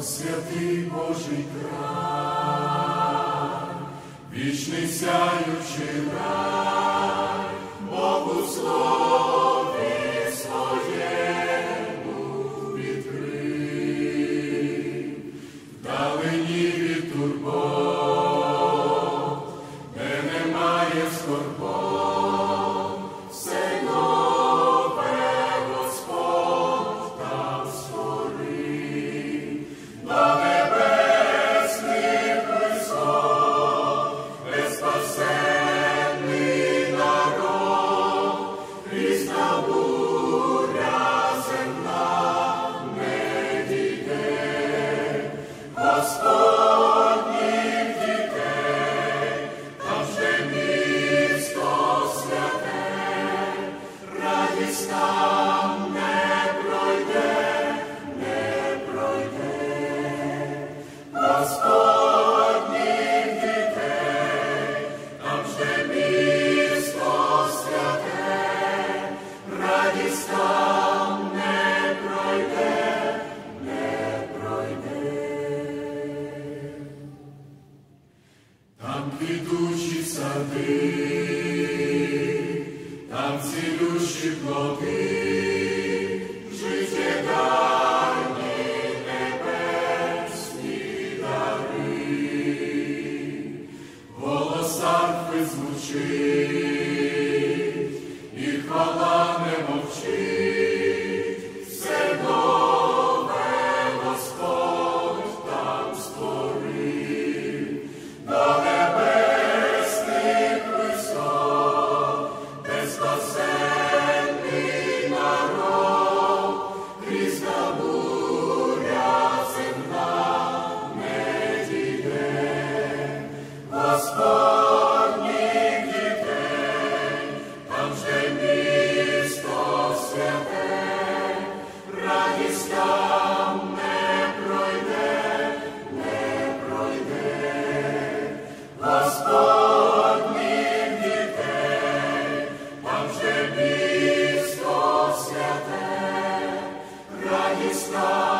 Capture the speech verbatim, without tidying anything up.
святий Божий край, вічний сяючий рай, Богу слові своєму відкрий, вдалині від турбот, де немає скорбот, все нове Господь там створив, до небесних висот, безспасенний народ, різна буря земна не дійде, Господніх дітей, там жде місто святе, радість там не пройде, не пройде, Господніх дітей, там жде місто святе, радість там не пройде, не пройде. Там квітучі сади, там цілющі плоди, життєдайні небесні дари. Голос арфи звучить, і хвала не мовчить, все нове Господь там створив, до небесних висот, де спасенний народ, різна буря земна не дійде, Господніх дітей, там жде місто святе, радість там не пройде, не пройде, Господніх дітей, там жде місто святе, радість там